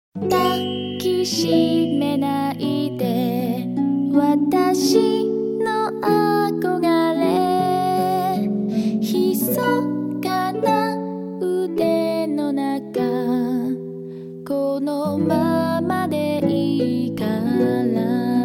抱きしめないで私の憧れ、密かな腕の中、このままでいいから、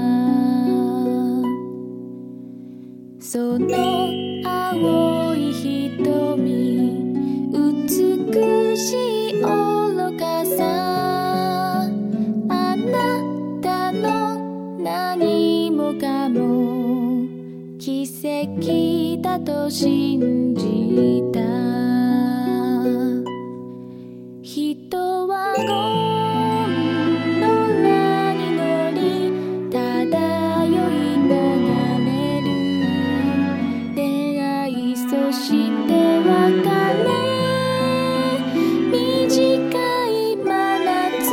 その青い瞳、美しい愚かさ、あなたの何もかも奇跡だと信じた。人はゴンドラに乗り漂い眺める。出会いそして別れ、短い真夏、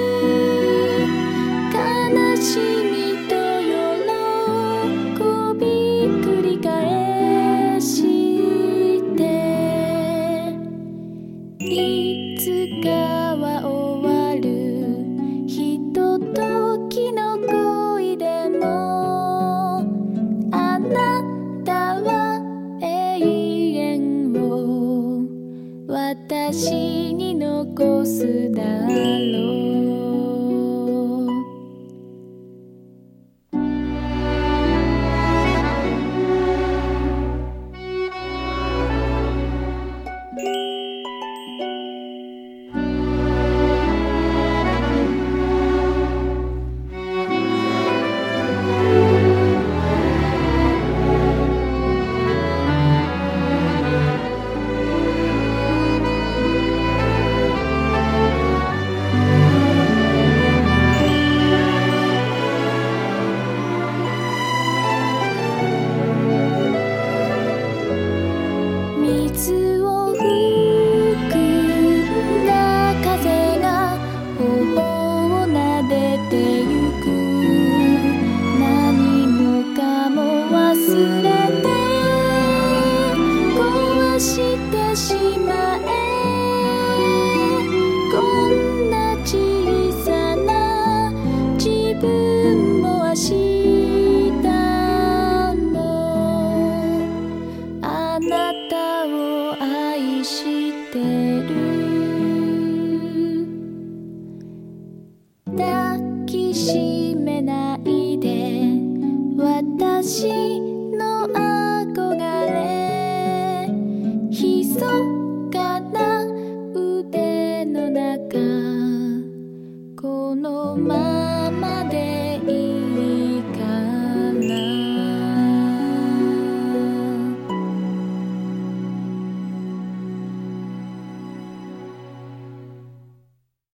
悲しみと喜び繰り返して、いつかは終わるひとときの恋でも、あなたは永遠を私に残すだろう。水を吹くんだ風が頬を撫でてゆく。何もかも忘れて壊してしまえ。こんな小さな自分も明日もあなたを愛してる。抱きしめないで私の憧れ、密かな腕の中、このままで